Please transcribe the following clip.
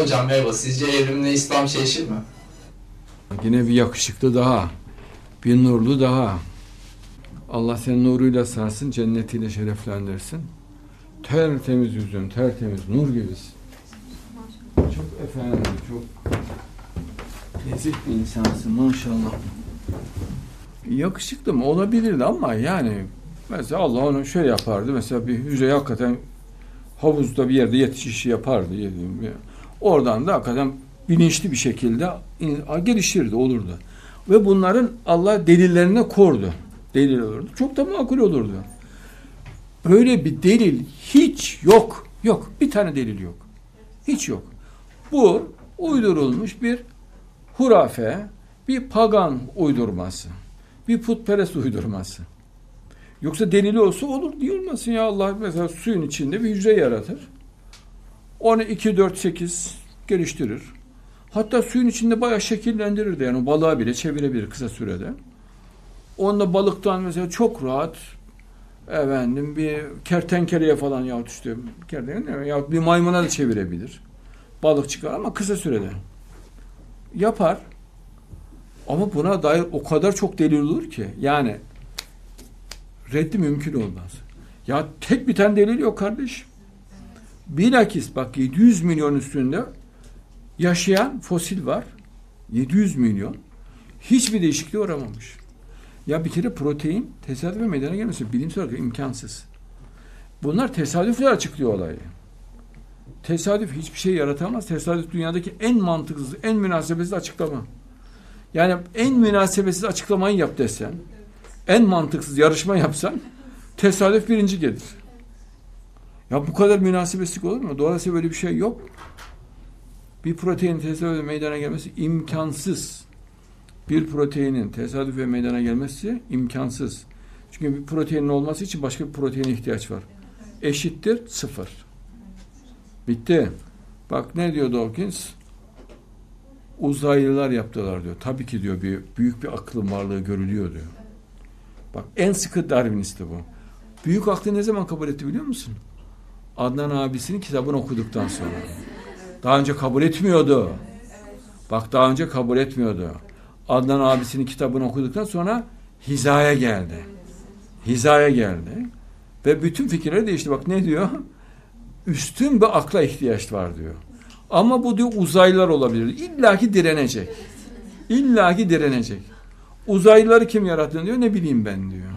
Hocam merhaba. Sizce evrimle İslam çelişir mi? Yine bir yakışıklı daha, bir nurlu daha. Allah senin nuruyla sarsın, cennetiyle şereflendirsin. Tertemiz yüzün, tertemiz, nur gibisin. Çok efendim, çok nezih bir insansın maşallah. Yakışıklı mı? Olabilirdi ama yani mesela Allah onu şöyle yapardı. Mesela bir hücre hakikaten havuzda bir yerde yetişişi yapardı. Oradan da hakikaten bilinçli bir şekilde gelişirdi, olurdu. Ve bunların Allah delillerine kordu. Delil olurdu. Çok da makul olurdu. Böyle bir delil hiç yok. Yok. Bir tane delil yok. Hiç yok. Bu uydurulmuş bir hurafe, bir pagan uydurması, bir putperest uydurması. Yoksa delili olsa olur diye olmasın ya. Allah mesela suyun içinde bir hücre yaratır. Onu 2, 4, 8 geliştirir. Hatta suyun içinde bayağı şekillendirir de yani balığa bile çevirebilir kısa sürede. Onunla balıktan mesela çok rahat bir kertenkeleye falan yahut işte yahut bir maymuna da çevirebilir. Balık çıkar ama kısa sürede. Yapar. Ama buna dair o kadar çok delil olur ki yani reddi mümkün olmaz. Ya tek bir tane delil yok kardeş. Bilakis bak 700 milyon üstünde yaşayan fosil var. 700 milyon. Hiçbir değişikliğe uğramamış. Ya bir kere protein tesadüfe meydana gelmesi bilimsel olarak imkansız. Bunlar tesadüfle açıklıyor olayı. Tesadüf hiçbir şey yaratamaz. Tesadüf dünyadaki en mantıksız, en münasebetsiz açıklama. Yani en münasebetsiz açıklamayı yap desen, en mantıksız yarışma yapsan, tesadüf birinci gelir. Ya bu kadar münasebetsizlik olur mu? Dolayısıyla böyle bir şey yok. Bir proteinin tesadüfe meydana gelmesi imkansız. Bir proteinin tesadüfe meydana gelmesi imkansız. Çünkü bir proteinin olması için başka bir proteine ihtiyaç var. Eşittir 0. Bitti. Bak ne diyor Dawkins? Uzaylılar yaptılar diyor. Tabii ki diyor büyük bir aklın varlığı görülüyor diyor. Bak en sıkı Darwinist bu. Büyük aklı ne zaman kabul etti biliyor musun? Adnan abisinin kitabını okuduktan sonra. Daha önce kabul etmiyordu. Bak daha önce kabul etmiyordu. Adnan abisinin kitabını okuduktan sonra hizaya geldi. Hizaya geldi. Ve bütün fikirleri değişti. Bak ne diyor? Üstün bir akla ihtiyaç var diyor. Ama bu diyor uzaylılar olabilir. İlla ki direnecek. İlla ki direnecek. Uzaylıları kim yarattı diyor. Ne bileyim ben diyor.